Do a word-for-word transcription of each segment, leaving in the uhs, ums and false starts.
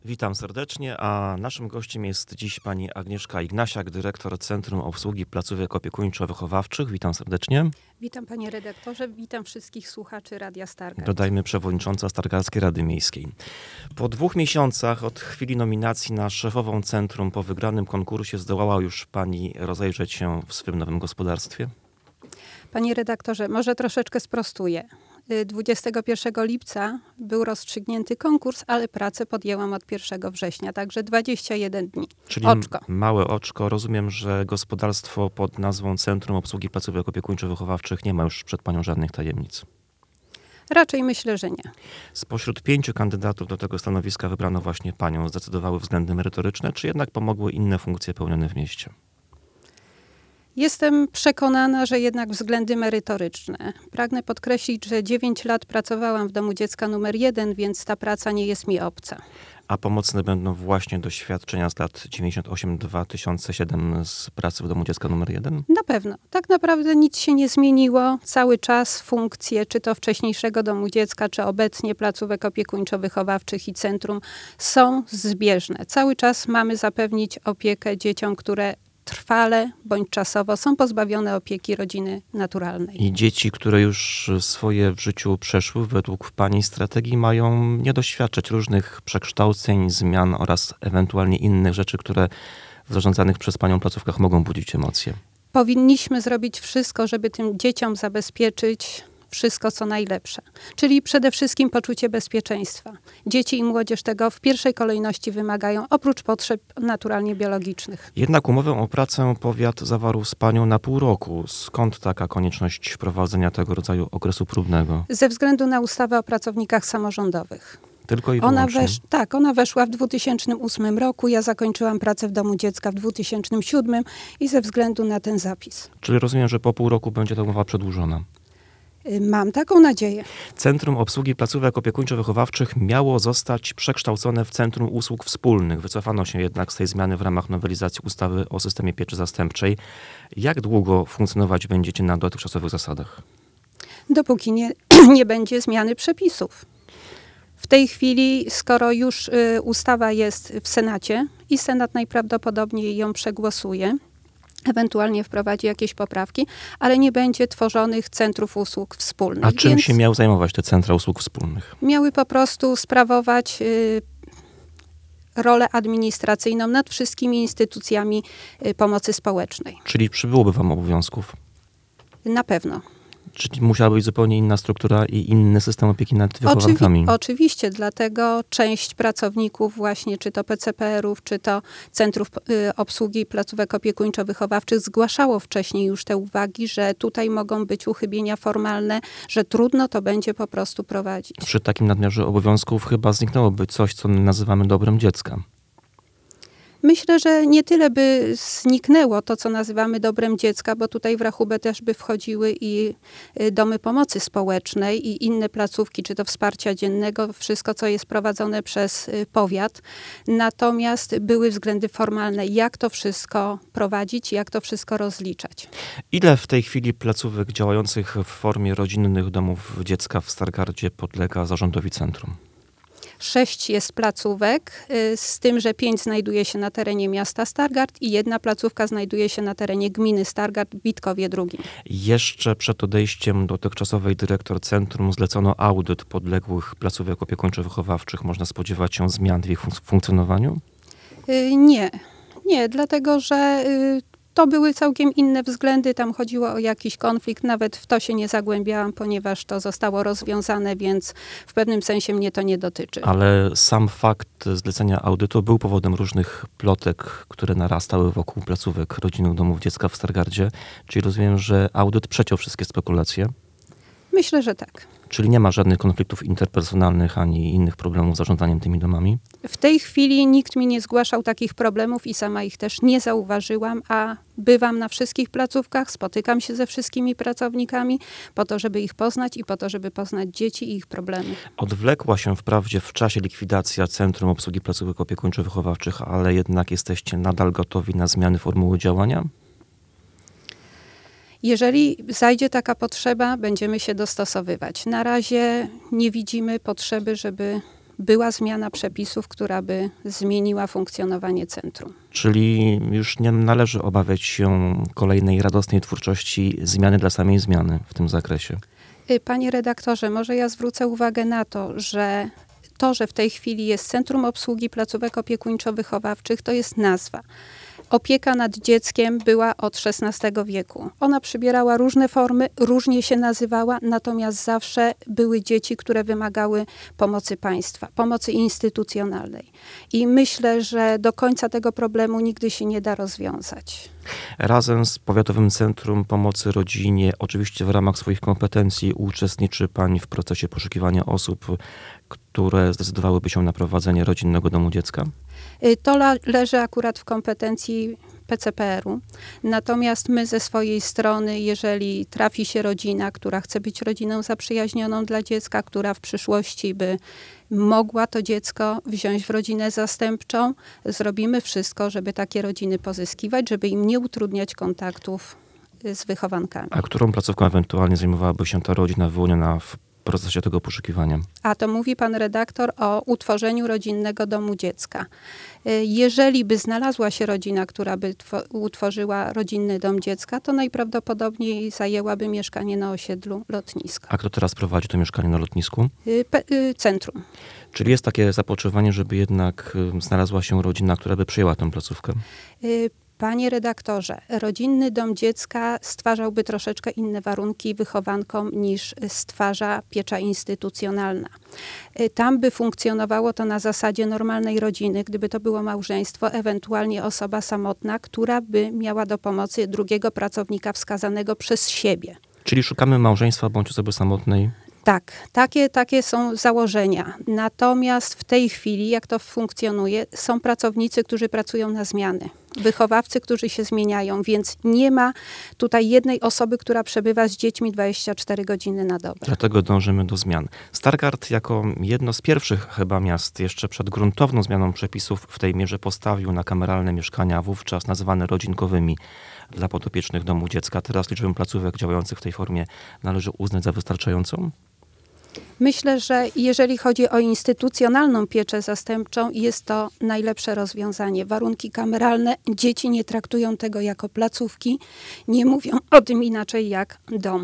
Witam serdecznie, a naszym gościem jest dziś pani Agnieszka Ignasiak, dyrektor Centrum Obsługi Placówek Opiekuńczo-Wychowawczych. Witam serdecznie. Witam panie redaktorze, witam wszystkich słuchaczy Radia Stargard. Dodajmy przewodnicząca Stargardzkiej Rady Miejskiej. Po dwóch miesiącach od chwili nominacji na szefową centrum po wygranym konkursie zdołała już pani rozejrzeć się w swym nowym gospodarstwie? Panie redaktorze, może troszeczkę sprostuję. dwudziestego pierwszego lipca był rozstrzygnięty konkurs, ale pracę podjęłam od pierwszego września, także dwadzieścia jeden dni. Czyli Oczko. małe oczko. Rozumiem, że gospodarstwo pod nazwą Centrum Obsługi Placówek Opiekuńczo-Wychowawczych nie ma już przed panią żadnych tajemnic. Raczej myślę, że nie. Spośród pięciu kandydatów do tego stanowiska wybrano właśnie panią. Zdecydowały względy merytoryczne, czy jednak pomogły inne funkcje pełnione w mieście? Jestem przekonana, że jednak względy merytoryczne. Pragnę podkreślić, że dziewięć lat pracowałam w domu dziecka numer jeden, więc ta praca nie jest mi obca. A pomocne będą właśnie doświadczenia z lat dziewięćdziesiąt osiem do dwa tysiące siedem z pracy w domu dziecka numer jeden? Na pewno. Tak naprawdę nic się nie zmieniło. Cały czas funkcje, czy to wcześniejszego domu dziecka, czy obecnie placówek opiekuńczo-wychowawczych i centrum są zbieżne. Cały czas mamy zapewnić opiekę dzieciom, które trwale bądź czasowo są pozbawione opieki rodziny naturalnej. I dzieci, które już swoje w życiu przeszły, według pani strategii mają nie doświadczać różnych przekształceń, zmian oraz ewentualnie innych rzeczy, które w zarządzanych przez panią placówkach mogą budzić emocje. Powinniśmy zrobić wszystko, żeby tym dzieciom zabezpieczyć wszystko, co najlepsze. Czyli przede wszystkim poczucie bezpieczeństwa. Dzieci i młodzież tego w pierwszej kolejności wymagają, oprócz potrzeb naturalnie biologicznych. Jednak umowę o pracę powiat zawarł z panią na pół roku. Skąd taka konieczność wprowadzenia tego rodzaju okresu próbnego? Ze względu na ustawę o pracownikach samorządowych. Tylko i Ona wyłącznie? wesz, tak, ona weszła w dwa tysiące ósmym roku. Ja zakończyłam pracę w domu dziecka w dwa tysiące siódmym i ze względu na ten zapis. Czyli rozumiem, że po pół roku będzie ta umowa przedłużona. Mam taką nadzieję. Centrum Obsługi Placówek Opiekuńczo-Wychowawczych miało zostać przekształcone w Centrum Usług Wspólnych. Wycofano się jednak z tej zmiany w ramach nowelizacji ustawy o systemie pieczy zastępczej. Jak długo funkcjonować będziecie na dotychczasowych zasadach? Dopóki nie, nie będzie zmiany przepisów. W tej chwili, skoro już y, ustawa jest w Senacie i Senat najprawdopodobniej ją przegłosuje, ewentualnie wprowadzi jakieś poprawki, ale nie będzie tworzonych centrów usług wspólnych. A czym Więc się miał zajmować te centra usług wspólnych? miały po prostu sprawować y, rolę administracyjną nad wszystkimi instytucjami y, pomocy społecznej. Czyli przybyłoby wam obowiązków? Na pewno. Czyli musiała być zupełnie inna struktura i inny system opieki nad wychowankami? Oczywi- oczywiście, dlatego część pracowników właśnie, czy to P C P R-ów, czy to Centrów y, Obsługi Placówek Opiekuńczo-Wychowawczych zgłaszało wcześniej już te uwagi, że tutaj mogą być uchybienia formalne, że trudno to będzie po prostu prowadzić. Przy takim nadmiarze obowiązków chyba zniknęłoby coś, co nazywamy dobrem dziecka. Myślę, że nie tyle by zniknęło to, co nazywamy dobrem dziecka, bo tutaj w rachubę też by wchodziły i y, domy pomocy społecznej i inne placówki, czy to wsparcia dziennego, wszystko, co jest prowadzone przez y, powiat. Natomiast były względy formalne, jak to wszystko prowadzić, jak to wszystko rozliczać. Ile w tej chwili placówek działających w formie rodzinnych domów dziecka w Stargardzie podlega zarządowi centrum? Sześć jest placówek, y, z tym, że pięć znajduje się na terenie miasta Stargard i jedna placówka znajduje się na terenie gminy Stargard w Witkowie drugim. Jeszcze przed odejściem dotychczasowej dyrektor centrum zlecono audyt podległych placówek opiekuńczo-wychowawczych. Można spodziewać się zmian w ich funk- funkcjonowaniu? Y, Nie, nie, dlatego że y, to były całkiem inne względy. Tam chodziło o jakiś konflikt. Nawet w to się nie zagłębiałam, ponieważ to zostało rozwiązane, więc w pewnym sensie mnie to nie dotyczy. Ale sam fakt zlecenia audytu był powodem różnych plotek, które narastały wokół placówek rodzinnych domów dziecka w Stargardzie. Czyli rozumiem, że audyt przeciął wszystkie spekulacje. Myślę, że tak. Czyli nie ma żadnych konfliktów interpersonalnych ani innych problemów z zarządzaniem tymi domami? W tej chwili nikt mi nie zgłaszał takich problemów i sama ich też nie zauważyłam, a bywam na wszystkich placówkach, spotykam się ze wszystkimi pracownikami po to, żeby ich poznać i po to, żeby poznać dzieci i ich problemy. Odwlekła się wprawdzie w czasie likwidacja Centrum Obsługi Placówek Opiekuńczo-Wychowawczych, ale jednak jesteście nadal gotowi na zmiany formuły działania? Jeżeli zajdzie taka potrzeba, będziemy się dostosowywać. Na razie nie widzimy potrzeby, żeby była zmiana przepisów, która by zmieniła funkcjonowanie centrum. Czyli już nie należy obawiać się kolejnej radosnej twórczości zmiany dla samej zmiany w tym zakresie. Panie redaktorze, może ja zwrócę uwagę na to, że to, że w tej chwili jest Centrum Obsługi Placówek Opiekuńczo-Wychowawczych, to jest nazwa. Opieka nad dzieckiem była od szesnastego wieku. Ona przybierała różne formy, różnie się nazywała, natomiast zawsze były dzieci, które wymagały pomocy państwa, pomocy instytucjonalnej. I myślę, że do końca tego problemu nigdy się nie da rozwiązać. Razem z Powiatowym Centrum Pomocy Rodzinie, oczywiście w ramach swoich kompetencji, uczestniczy Pani w procesie poszukiwania osób, które zdecydowałyby się na prowadzenie rodzinnego domu dziecka? To la- leży akurat w kompetencji P C P R u. Natomiast my ze swojej strony, jeżeli trafi się rodzina, która chce być rodziną zaprzyjaźnioną dla dziecka, która w przyszłości by mogła to dziecko wziąć w rodzinę zastępczą, zrobimy wszystko, żeby takie rodziny pozyskiwać, żeby im nie utrudniać kontaktów z wychowankami. A którą placówką ewentualnie zajmowałaby się ta rodzina wyłoniona w procesie tego poszukiwania? A to mówi pan redaktor o utworzeniu rodzinnego domu dziecka. Jeżeli by znalazła się rodzina, która by two- utworzyła rodzinny dom dziecka, to najprawdopodobniej zajęłaby mieszkanie na osiedlu Lotnisko. A kto teraz prowadzi to mieszkanie na lotnisku? Y, pe- y, Centrum. Czyli jest takie zapotrzebowanie, żeby jednak y, znalazła się rodzina, która by przyjęła tę placówkę? Y, Panie redaktorze, rodzinny dom dziecka stwarzałby troszeczkę inne warunki wychowankom niż stwarza piecza instytucjonalna. Y, Tam by funkcjonowało to na zasadzie normalnej rodziny, gdyby to było małżeństwo, ewentualnie osoba samotna, która by miała do pomocy drugiego pracownika wskazanego przez siebie. Czyli szukamy małżeństwa bądź osoby samotnej. Tak, takie, takie są założenia. Natomiast w tej chwili, jak to funkcjonuje, są pracownicy, którzy pracują na zmiany. Wychowawcy, którzy się zmieniają, więc nie ma tutaj jednej osoby, która przebywa z dziećmi dwadzieścia cztery godziny na dobę. Dlatego dążymy do zmian. Stargard jako jedno z pierwszych chyba miast jeszcze przed gruntowną zmianą przepisów w tej mierze postawił na kameralne mieszkania, wówczas nazywane rodzinkowymi, dla podopiecznych domu dziecka. Teraz liczbę placówek działających w tej formie należy uznać za wystarczającą? Myślę, że jeżeli chodzi o instytucjonalną pieczę zastępczą, jest to najlepsze rozwiązanie. Warunki kameralne, dzieci nie traktują tego jako placówki, nie mówią o tym inaczej jak dom.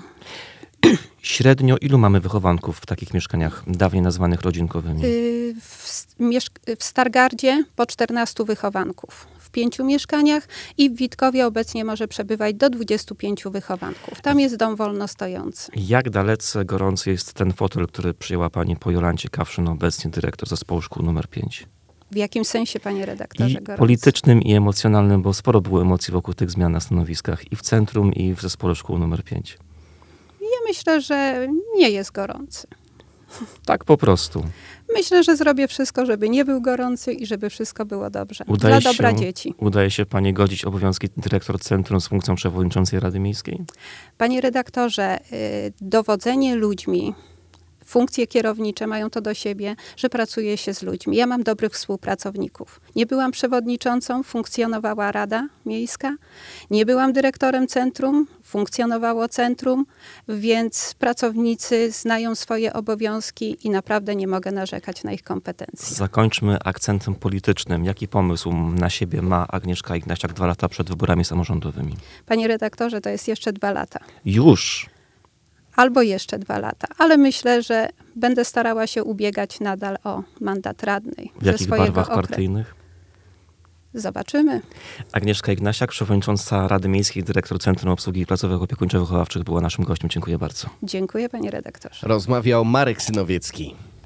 Średnio ilu mamy wychowanków w takich mieszkaniach, dawniej nazywanych rodzinkowymi? Y, W, mieszk- w Stargardzie po czternastu wychowanków w pięciu mieszkaniach i w Witkowie obecnie może przebywać do dwudziestu pięciu wychowanków. Tam jest dom wolno stojący. Jak dalece gorący jest ten fotel, który przyjęła pani po Jolancie Kawszyn, obecnie dyrektor zespołu szkół numer pięć? W jakim sensie, panie redaktorze, I gorący? politycznym, i emocjonalnym, bo sporo było emocji wokół tych zmian na stanowiskach i w centrum, i w zespole szkół numer pięć. Ja myślę, że nie jest gorący. Tak po prostu. Myślę, że zrobię wszystko, żeby nie był gorący i żeby wszystko było dobrze. Udaje Dla dobra się, dzieci. Udaje się pani godzić obowiązki dyrektor centrum z funkcją przewodniczącej Rady Miejskiej? Panie redaktorze, y, dowodzenie ludźmi, funkcje kierownicze mają to do siebie, że pracuje się z ludźmi. Ja mam dobrych współpracowników. Nie byłam przewodniczącą, funkcjonowała Rada Miejska. Nie byłam dyrektorem centrum, funkcjonowało centrum, więc pracownicy znają swoje obowiązki i naprawdę nie mogę narzekać na ich kompetencje. Zakończmy akcentem politycznym. Jaki pomysł na siebie ma Agnieszka Ignasiak dwa lata przed wyborami samorządowymi? Panie redaktorze, to jest jeszcze dwa lata. Już. Albo jeszcze dwa lata, ale myślę, że będę starała się ubiegać nadal o mandat radnej. W jakich barwach partyjnych? Zobaczymy. Agnieszka Ignasiak, przewodnicząca Rady Miejskiej, dyrektor Centrum Obsługi Placówek Opiekuńczo-Wychowawczych była naszym gościem. Dziękuję bardzo. Dziękuję, panie redaktorze. Rozmawiał Marek Synowiecki.